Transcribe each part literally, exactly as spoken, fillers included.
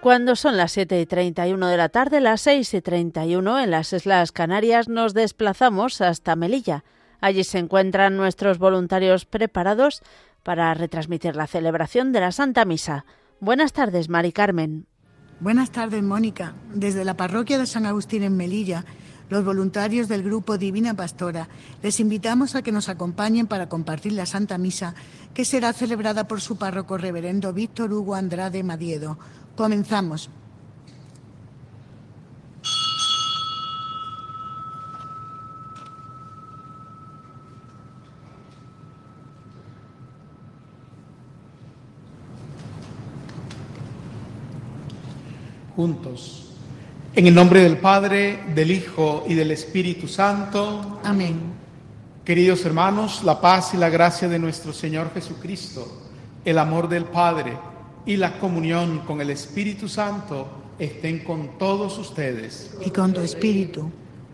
Cuando son las siete y treinta y uno de la tarde, las seis y treinta y uno en las Islas Canarias, nos desplazamos hasta Melilla. Allí se encuentran nuestros voluntarios preparados para retransmitir la celebración de la Santa Misa. Buenas tardes, Mari Carmen. Buenas tardes, Mónica. Desde la parroquia de San Agustín en Melilla, los voluntarios del grupo Divina Pastora les invitamos a que nos acompañen para compartir la Santa Misa, que será celebrada por su párroco reverendo Víctor Hugo Andrade Madiedo. Comenzamos. Juntos. En el nombre del Padre, del Hijo y del Espíritu Santo. Amén. Queridos hermanos, la paz y la gracia de nuestro Señor Jesucristo, el amor del Padre y la comunión con el Espíritu Santo estén con todos ustedes. Y con tu espíritu.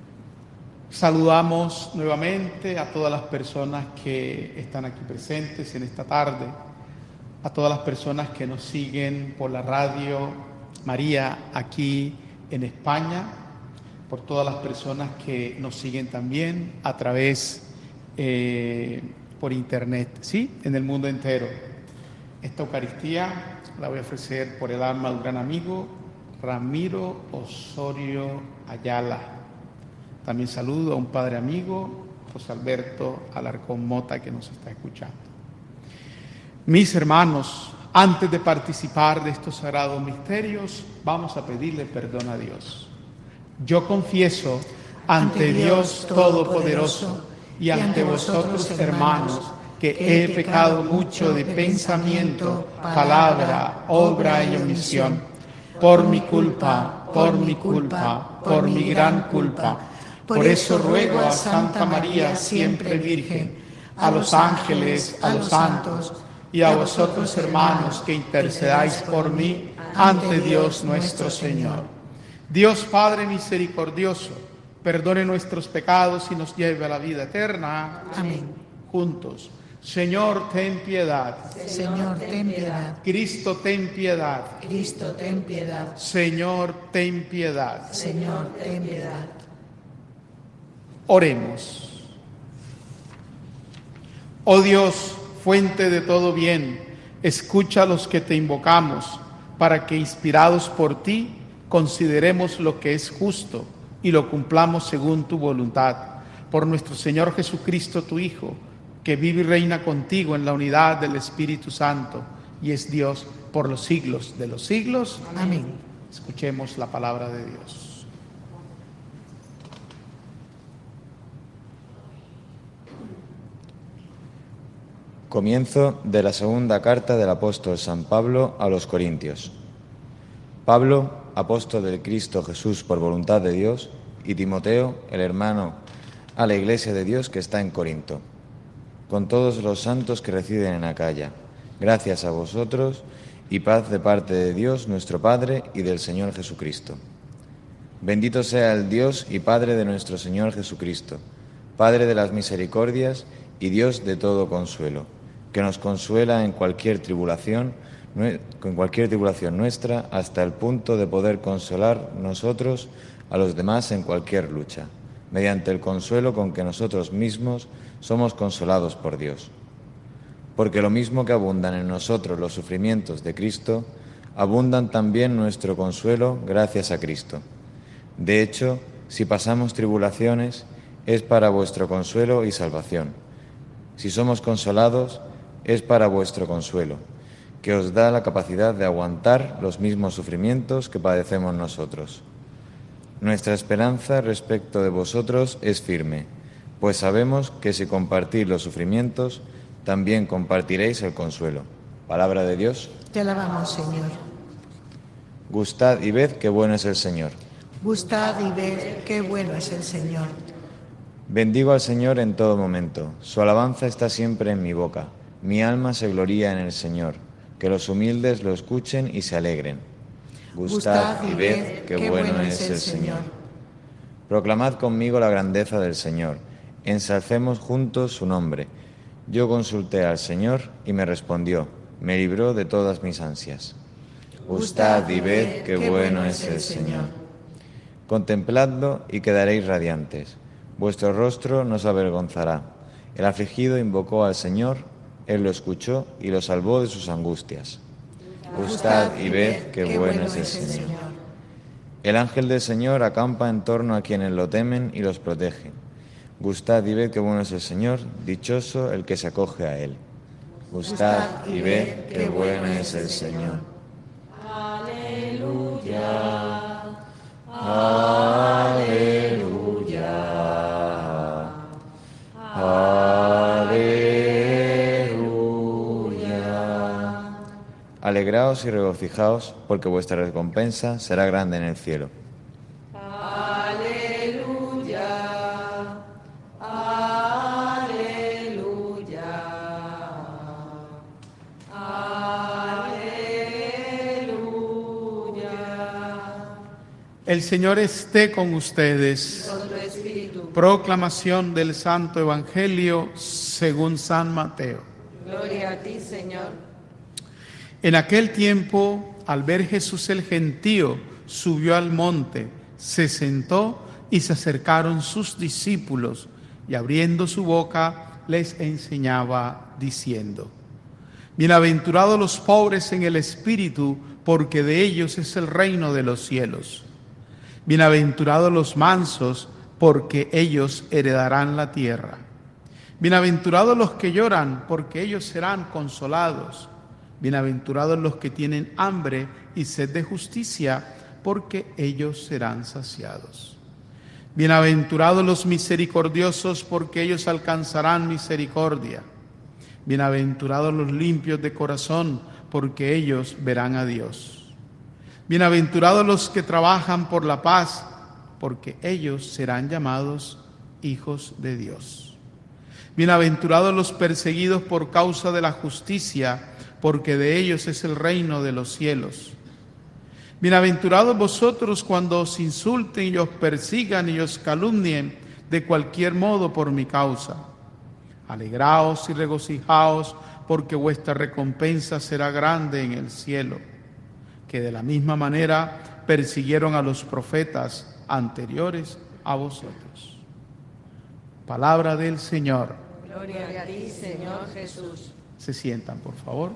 Saludamos nuevamente a todas las personas que están aquí presentes en esta tarde, a todas las personas que nos siguen por la radio María aquí en España, por todas las personas que nos siguen también a través eh, por internet, ¿sí? En el mundo entero. Esta Eucaristía la voy a ofrecer por el alma de un gran amigo, Ramiro Osorio Ayala. También saludo a un padre amigo, José Alberto Alarcón Mota, que nos está escuchando. Mis hermanos, antes de participar de estos sagrados misterios, vamos a pedirle perdón a Dios. Yo confieso ante Dios Todopoderoso y ante vosotros, hermanos, que he pecado mucho de pensamiento, palabra, obra y omisión, por mi culpa, por mi culpa, por mi gran culpa. Por eso ruego a Santa María, siempre Virgen, a los ángeles, a los santos, y a vosotros, hermanos, que intercedáis por mí ante Dios nuestro Señor. Dios Padre misericordioso, perdone nuestros pecados y nos lleve a la vida eterna. Amén. Juntos. Señor, ten piedad. Señor, ten piedad. Cristo, ten piedad. Cristo, ten piedad. Señor, ten piedad. Señor, ten piedad. Oremos. Oh Dios, fuente de todo bien, escucha a los que te invocamos, para que, inspirados por ti, consideremos lo que es justo y lo cumplamos según tu voluntad. Por nuestro Señor Jesucristo, tu Hijo, que vive y reina contigo en la unidad del Espíritu Santo, y es Dios por los siglos de los siglos. Amén. Escuchemos la palabra de Dios. Comienzo de la segunda carta del apóstol San Pablo a los Corintios. Pablo, apóstol del Cristo Jesús por voluntad de Dios, y Timoteo, el hermano, a la iglesia de Dios que está en Corinto, con todos los santos que residen en Acaya. Gracias a vosotros y paz de parte de Dios nuestro Padre y del Señor Jesucristo. Bendito sea el Dios y Padre de nuestro Señor Jesucristo, Padre de las misericordias y Dios de todo consuelo, que nos consuela en cualquier tribulación, en cualquier tribulación nuestra, hasta el punto de poder consolar nosotros a los demás en cualquier lucha, mediante el consuelo con que nosotros mismos somos consolados por Dios. Porque lo mismo que abundan en nosotros los sufrimientos de Cristo, abundan también nuestro consuelo gracias a Cristo. De hecho, si pasamos tribulaciones, es para vuestro consuelo y salvación. Si somos consolados, es para vuestro consuelo, que os da la capacidad de aguantar los mismos sufrimientos que padecemos nosotros. Nuestra esperanza respecto de vosotros es firme, pues sabemos que si compartís los sufrimientos, también compartiréis el consuelo. Palabra de Dios. Te alabamos, Señor. Gustad y ved qué bueno es el Señor. Gustad y ved qué bueno es el Señor. Bendigo al Señor en todo momento. Su alabanza está siempre en mi boca. Mi alma se gloría en el Señor. Que los humildes lo escuchen y se alegren. Gustad y ved qué bueno es el Señor. Proclamad conmigo la grandeza del Señor. Ensalcemos juntos su nombre. Yo consulté al Señor y me respondió. Me libró de todas mis ansias. Gustad y ved qué bueno es el Señor. Contempladlo y quedaréis radiantes. Vuestro rostro no se avergonzará. El afligido invocó al Señor, Él lo escuchó y lo salvó de sus angustias. Gustad y ved qué bueno es el Señor. El ángel del Señor acampa en torno a quienes lo temen y los protege. Gustad y ved qué bueno es el Señor, dichoso el que se acoge a Él. Gustad y ved qué bueno es el Señor. Aleluya, aleluya, aleluya. Alegraos y regocijaos, porque vuestra recompensa será grande en el cielo. El Señor esté con ustedes. Con tu espíritu. Proclamación del Santo Evangelio según San Mateo. Gloria a ti, Señor. En aquel tiempo, al ver Jesús el gentío, subió al monte, se sentó y se acercaron sus discípulos, y abriendo su boca les enseñaba diciendo: Bienaventurados los pobres en el espíritu, porque de ellos es el reino de los cielos. Bienaventurados los mansos, porque ellos heredarán la tierra. Bienaventurados los que lloran, porque ellos serán consolados. Bienaventurados los que tienen hambre y sed de justicia, porque ellos serán saciados. Bienaventurados los misericordiosos, porque ellos alcanzarán misericordia. Bienaventurados los limpios de corazón, porque ellos verán a Dios. Bienaventurados los que trabajan por la paz, porque ellos serán llamados hijos de Dios. Bienaventurados los perseguidos por causa de la justicia, porque de ellos es el reino de los cielos. Bienaventurados vosotros cuando os insulten y os persigan y os calumnien de cualquier modo por mi causa. Alegraos y regocijaos, porque vuestra recompensa será grande en el cielo, que de la misma manera persiguieron a los profetas anteriores a vosotros. Palabra del Señor. Gloria a ti, Señor Jesús. Se sientan, por favor.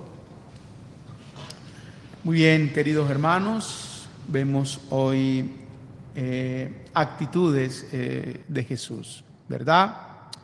Muy bien, queridos hermanos, vemos hoy eh, actitudes eh, de Jesús, ¿verdad?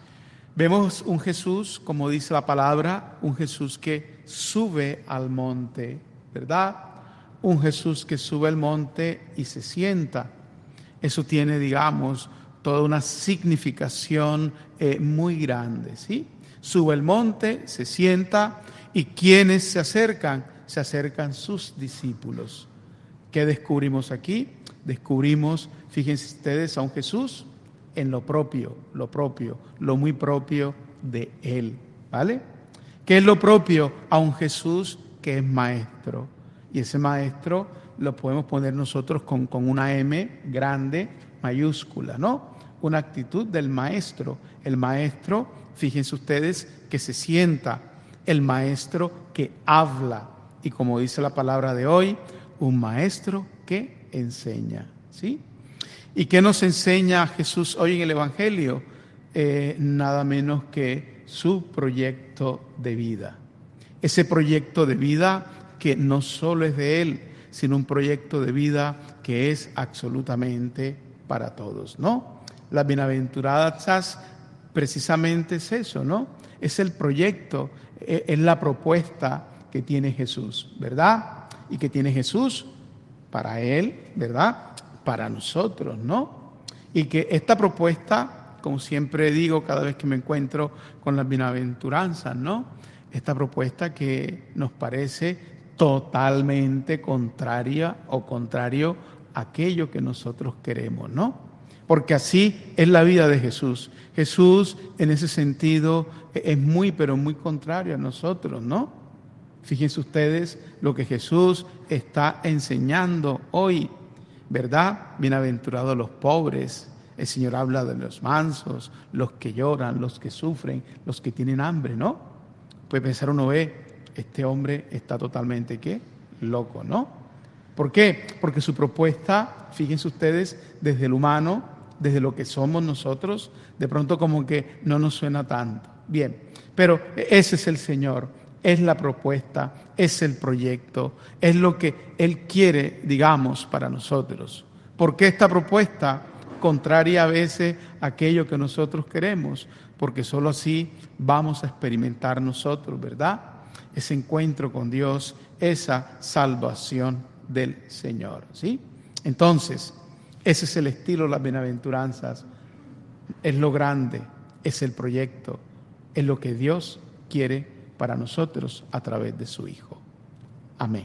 Vemos un Jesús, como dice la palabra, un Jesús que sube al monte, ¿verdad? Un Jesús que sube al monte y se sienta. Eso tiene, digamos, toda una significación eh, muy grande, ¿sí? Sube al monte, se sienta, y ¿quiénes se acercan? Se acercan sus discípulos. ¿Qué descubrimos aquí? Descubrimos, fíjense ustedes, a un Jesús en lo propio, lo propio, lo muy propio de Él, ¿vale? ¿Qué es lo propio? A un Jesús que es maestro. Y ese maestro lo podemos poner nosotros con, con una M grande, mayúscula, ¿no? Una actitud del maestro. El maestro, fíjense ustedes, que se sienta. El maestro que habla. Y como dice la palabra de hoy, un maestro que enseña, ¿sí? ¿Y qué nos enseña Jesús hoy en el Evangelio? Eh, nada menos que su proyecto de vida. Ese proyecto de vida que no solo es de Él, sino un proyecto de vida que es absolutamente para todos, ¿no? Las bienaventuradas precisamente es eso, ¿no? Es el proyecto, es la propuesta que tiene Jesús, ¿verdad? Y que tiene Jesús para Él, ¿verdad? Para nosotros, ¿no? Y que esta propuesta, como siempre digo cada vez que me encuentro con las bienaventuranzas, ¿no? Esta propuesta que nos parece totalmente contraria o contrario a aquello que nosotros queremos, ¿no? Porque así es la vida de Jesús. Jesús, en ese sentido, es muy, pero muy contrario a nosotros, ¿no? Fíjense ustedes lo que Jesús está enseñando hoy, ¿verdad? Bienaventurados los pobres. El Señor habla de los mansos, los que lloran, los que sufren, los que tienen hambre, ¿no? Puede pensar uno, ve, este hombre está totalmente, ¿qué? Loco, ¿no? ¿Por qué? Porque su propuesta, fíjense ustedes, desde el humano, desde lo que somos nosotros, de pronto como que no nos suena tanto. Bien, pero ese es el Señor, es la propuesta, es el proyecto, es lo que Él quiere, digamos, para nosotros. ¿Por qué esta propuesta? Contraria a veces a aquello que nosotros queremos, porque solo así vamos a experimentar nosotros, ¿verdad? Ese encuentro con Dios, esa salvación del Señor, ¿sí? Entonces, ese es el estilo de las bienaventuranzas, es lo grande, es el proyecto, es lo que Dios quiere para nosotros a través de su Hijo. Amén.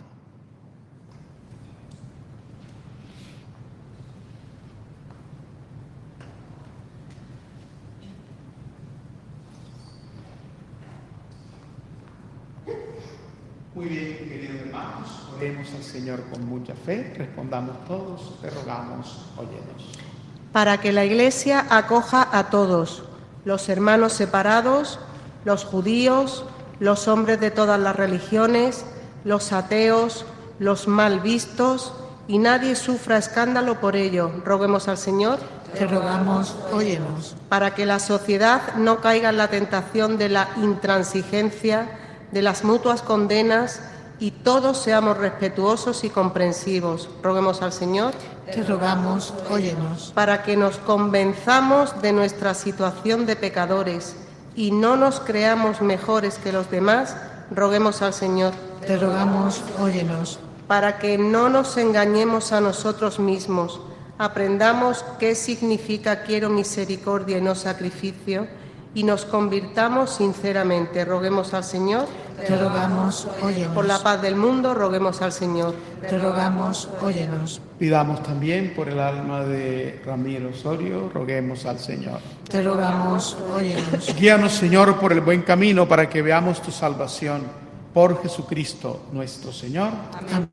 Muy bien, queridos hermanos, oremos al Señor con mucha fe, respondamos todos, te rogamos, óyenos. Para que la Iglesia acoja a todos, los hermanos separados, los judíos, los hombres de todas las religiones, los ateos, los mal vistos, y nadie sufra escándalo por ello, roguemos al Señor. Te rogamos, óyenos. Para que la sociedad no caiga en la tentación de la intransigencia, de las mutuas condenas, y todos seamos respetuosos y comprensivos. Roguemos al Señor. Te rogamos, óyenos. Para que nos convenzamos de nuestra situación de pecadores y no nos creamos mejores que los demás, roguemos al Señor. Te rogamos, óyenos. Para que no nos engañemos a nosotros mismos, aprendamos qué significa quiero misericordia y no sacrificio, y nos convirtamos sinceramente. Roguemos al Señor. Te rogamos, óyenos. Por la paz del mundo, roguemos al Señor. Te rogamos, óyenos. Pidamos también por el alma de Ramiro Osorio, roguemos al Señor. Te rogamos, óyenos. Guíanos, Señor, por el buen camino para que veamos tu salvación. Por Jesucristo nuestro Señor. Amén.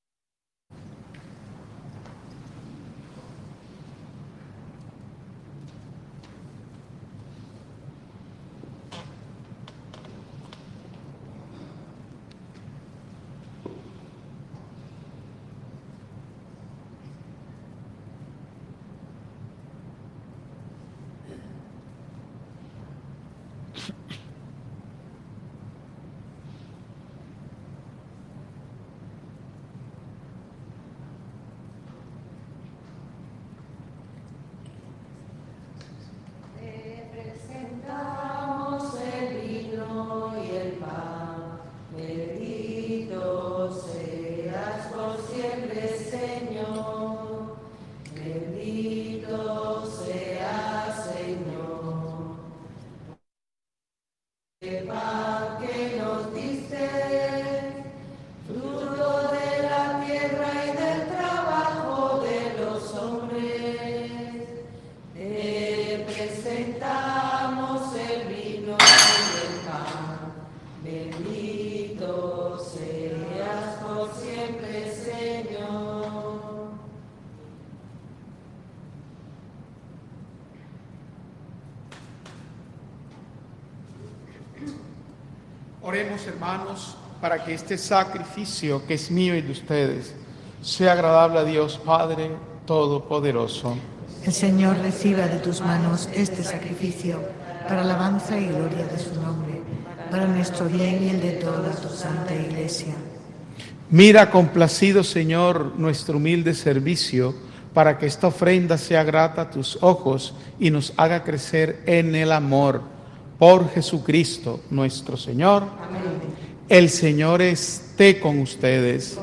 Oremos, hermanos, para que este sacrificio que es mío y de ustedes sea agradable a Dios Padre Todopoderoso. El Señor reciba de tus manos este sacrificio para alabanza y gloria de su nombre, para nuestro bien y el de toda tu santa Iglesia. Mira complacido, Señor, nuestro humilde servicio, para que esta ofrenda sea grata a tus ojos y nos haga crecer en el amor. Por Jesucristo nuestro Señor. Amén. El Señor esté con ustedes.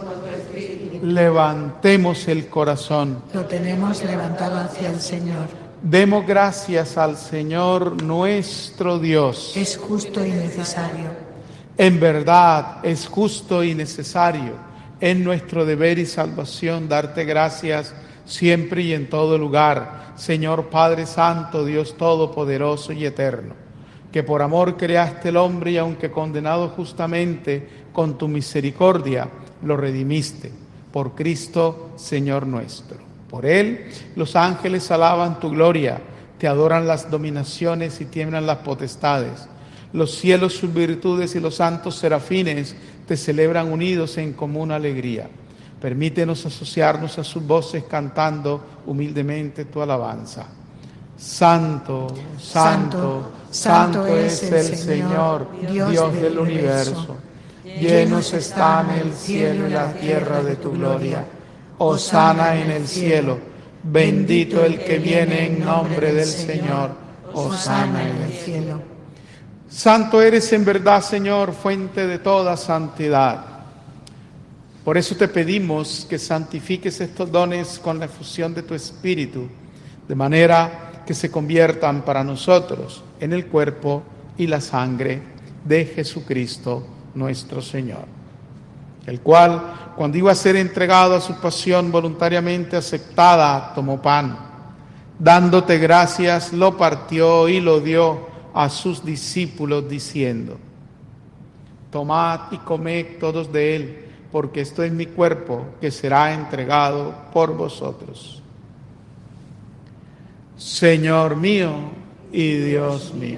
Levantemos el corazón. Lo tenemos levantado hacia el Señor. Demos gracias al Señor nuestro Dios. Es justo y necesario. En verdad es justo y necesario. Es nuestro deber y salvación darte gracias siempre y en todo lugar, Señor Padre Santo, Dios Todopoderoso y Eterno, que por amor creaste el hombre y aunque condenado justamente, con tu misericordia lo redimiste. Por Cristo, Señor nuestro. Por Él, los ángeles alaban tu gloria, te adoran las dominaciones y tiemblan las potestades. Los cielos, sus virtudes y los santos serafines te celebran unidos en común alegría. Permítenos asociarnos a sus voces cantando humildemente tu alabanza. Santo, santo, santo es el Señor, Dios del universo. Llenos están el cielo y la tierra de tu gloria. Hosana en el cielo. Bendito el que viene en nombre del Señor. Hosana en el cielo. Santo eres en verdad, Señor, fuente de toda santidad. Por eso te pedimos que santifiques estos dones con la efusión de tu Espíritu, de manera que se conviertan para nosotros en el cuerpo y la sangre de Jesucristo nuestro Señor, el cual, cuando iba a ser entregado a su pasión voluntariamente aceptada, tomó pan, dándote gracias, lo partió y lo dio a sus discípulos, diciendo: tomad y comed todos de él, porque esto es mi cuerpo que será entregado por vosotros. Señor mío y Dios mío.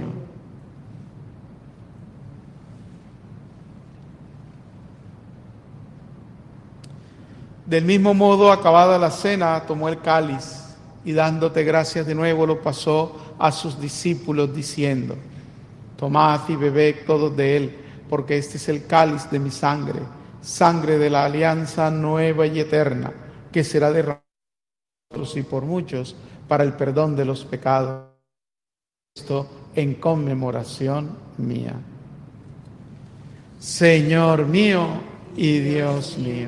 Del mismo modo, acabada la cena, tomó el cáliz y dándote gracias de nuevo lo pasó a sus discípulos diciendo: tomad y bebed todos de él, porque este es el cáliz de mi sangre, sangre de la alianza nueva y eterna, que será derramada por nosotros y por muchos para el perdón de los pecados. Esto en conmemoración mía. Señor mío y Dios mío.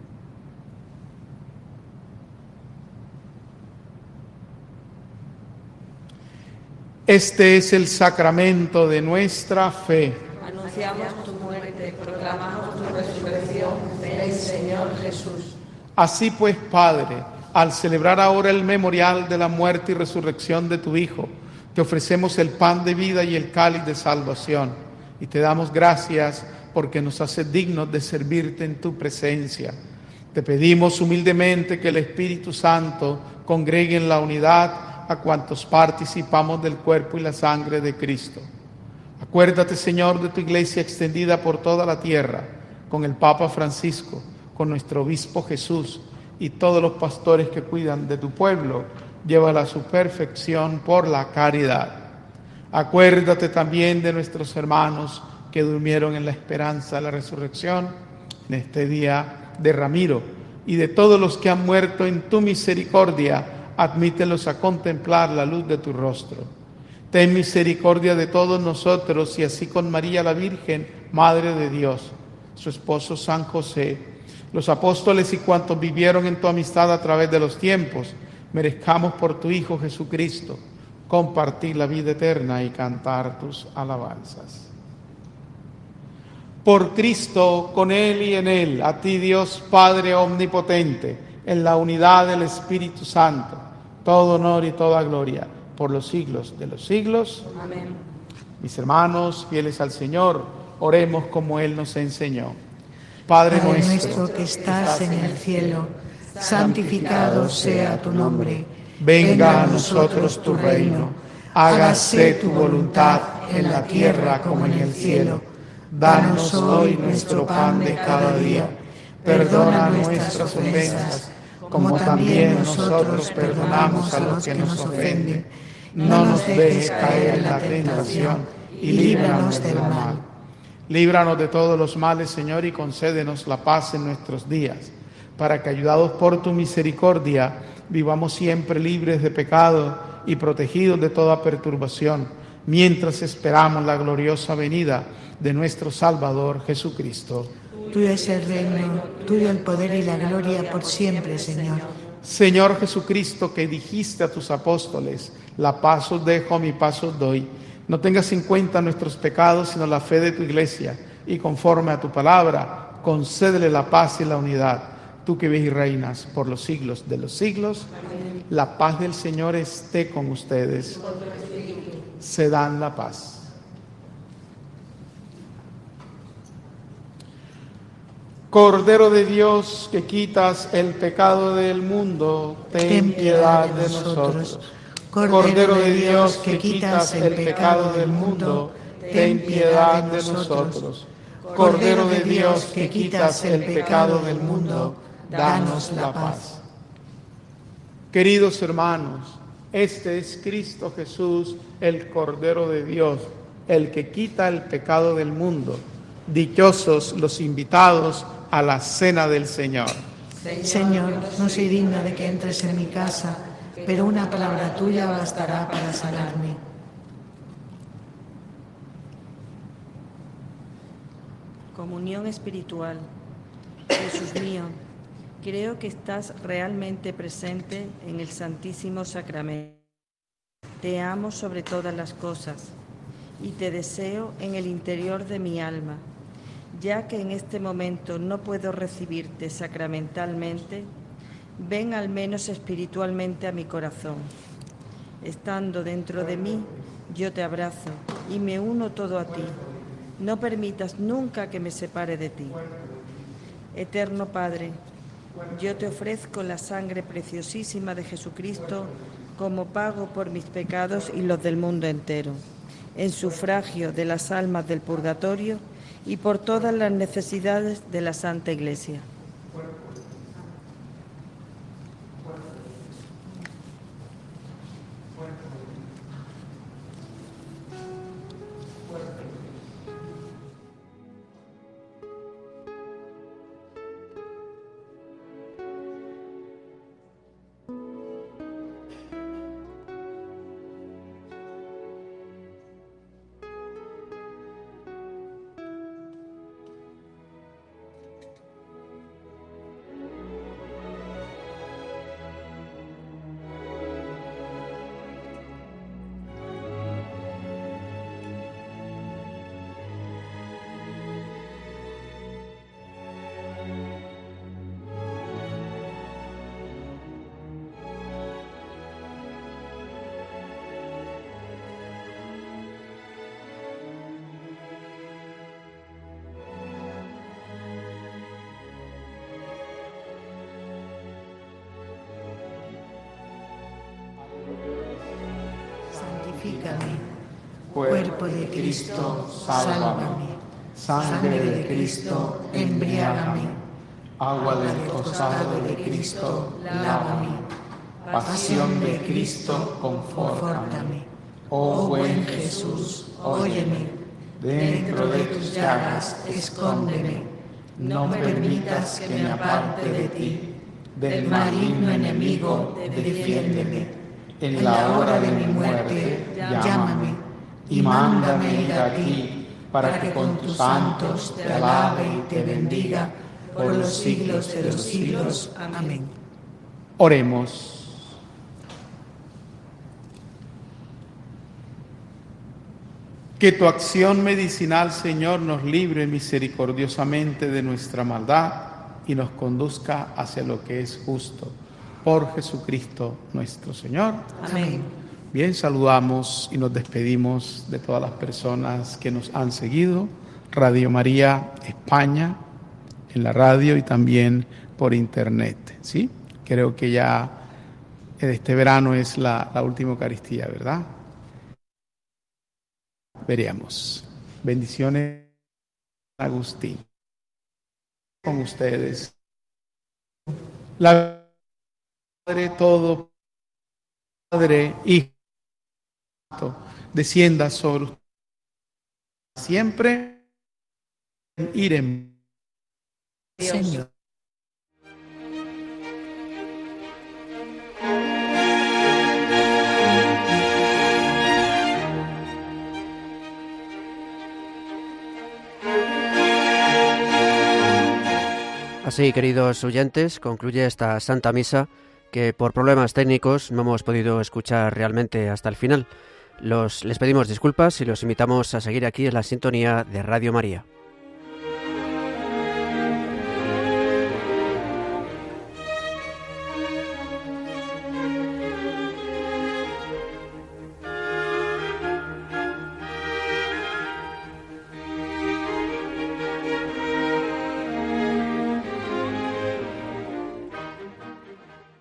Este es el sacramento de nuestra fe. Anunciamos tu muerte, proclamamos tu resurrección. Ven, Señor Jesús. Así pues, Padre, al celebrar ahora el memorial de la muerte y resurrección de tu Hijo, te ofrecemos el pan de vida y el cáliz de salvación, y te damos gracias porque nos haces dignos de servirte en tu presencia. Te pedimos humildemente que el Espíritu Santo congregue en la unidad a cuantos participamos del cuerpo y la sangre de Cristo. Acuérdate, Señor, de tu iglesia extendida por toda la tierra, con el Papa Francisco, con nuestro obispo Jesús y todos los pastores que cuidan de tu pueblo. Llévala a su perfección por la caridad. Acuérdate también de nuestros hermanos que durmieron en la esperanza de la resurrección en este día de Ramiro, y de todos los que han muerto en tu misericordia. Admítelos a contemplar la luz de tu rostro. Ten misericordia de todos nosotros, y así con María la Virgen, Madre de Dios, su esposo San José, los apóstoles y cuantos vivieron en tu amistad a través de los tiempos, merezcamos por tu Hijo Jesucristo compartir la vida eterna y cantar tus alabanzas. Por Cristo, con Él y en Él, a ti Dios Padre omnipotente, en la unidad del Espíritu Santo, todo honor y toda gloria por los siglos de los siglos. Amén. Mis hermanos, fieles al Señor, oremos como Él nos enseñó. Padre, Padre nuestro, nuestro que estás en el cielo, santificado sea tu nombre. venga a nosotros tu reino. Hágase tu voluntad en la tierra como en el cielo. Danos hoy nuestro pan de cada día. Perdona nuestras ofensas, como también nosotros perdonamos a los que nos ofenden. No nos dejes caer en la tentación y líbranos del mal. Líbranos de todos los males, Señor, y concédenos la paz en nuestros días, para que, ayudados por tu misericordia, vivamos siempre libres de pecado y protegidos de toda perturbación, mientras esperamos la gloriosa venida de nuestro Salvador Jesucristo. Tuyo es el reino, tuyo el poder y la gloria por siempre, Señor. Señor Jesucristo, que dijiste a tus apóstoles: la paz os dejo, mi paz os doy. No tengas en cuenta nuestros pecados, sino la fe de tu iglesia, y conforme a tu palabra, concédele la paz y la unidad. Tú que vives y reinas por los siglos de los siglos. Amén. La paz del Señor esté con ustedes. Se dan la paz. Cordero de Dios, que quitas el pecado del mundo, ten piedad de nosotros. Cordero de Dios, que quitas el pecado del mundo, ten piedad de nosotros. Cordero de Dios, que quitas el pecado del mundo, danos la paz. Queridos hermanos, este es Cristo Jesús, el Cordero de Dios, el que quita el pecado del mundo. Dichosos los invitados a la cena del Señor. Señor, no soy digna de que entres en mi casa, pero una palabra tuya bastará para sanarme. Comunión espiritual. Jesús mío, creo que estás realmente presente en el Santísimo Sacramento. Te amo sobre todas las cosas y te deseo en el interior de mi alma. Ya que en este momento no puedo recibirte sacramentalmente, ven al menos espiritualmente a mi corazón. Estando dentro de mí, yo te abrazo y me uno todo a ti. No permitas nunca que me separe de ti. Eterno Padre, yo te ofrezco la sangre preciosísima de Jesucristo como pago por mis pecados y los del mundo entero, en sufragio de las almas del purgatorio y por todas las necesidades de la Santa Iglesia. Santifícame. Cuerpo de Cristo, sálvame. Sangre de Cristo, embriágame. Agua del costado de Cristo, lávame. Pasión de Cristo, confórtame. Oh buen Jesús, óyeme. Dentro de tus llagas, escóndeme. No permitas que me aparte de ti. Del maligno enemigo, defiéndeme. En la hora de mi muerte, llámame, y mándame ir a ti, para que con tus santos te alabe y te bendiga por los siglos de los siglos. Amén. Oremos. Que tu acción medicinal, Señor, nos libre misericordiosamente de nuestra maldad y nos conduzca hacia lo que es justo. Por Jesucristo nuestro Señor. Amén. Bien, saludamos y nos despedimos de todas las personas que nos han seguido. Radio María España, en la radio y también por internet, ¿sí? Creo que ya este verano es la, la última Eucaristía, ¿verdad? Veríamos. Bendiciones, Agustín. Con ustedes. La Padre todo, Padre, Hijo, descienda sobre ustedes siempre. Iremos. Señor. Así, queridos oyentes, concluye esta Santa Misa que por problemas técnicos no hemos podido escuchar realmente hasta el final. Los, les pedimos disculpas y los invitamos a seguir aquí en la sintonía de Radio María.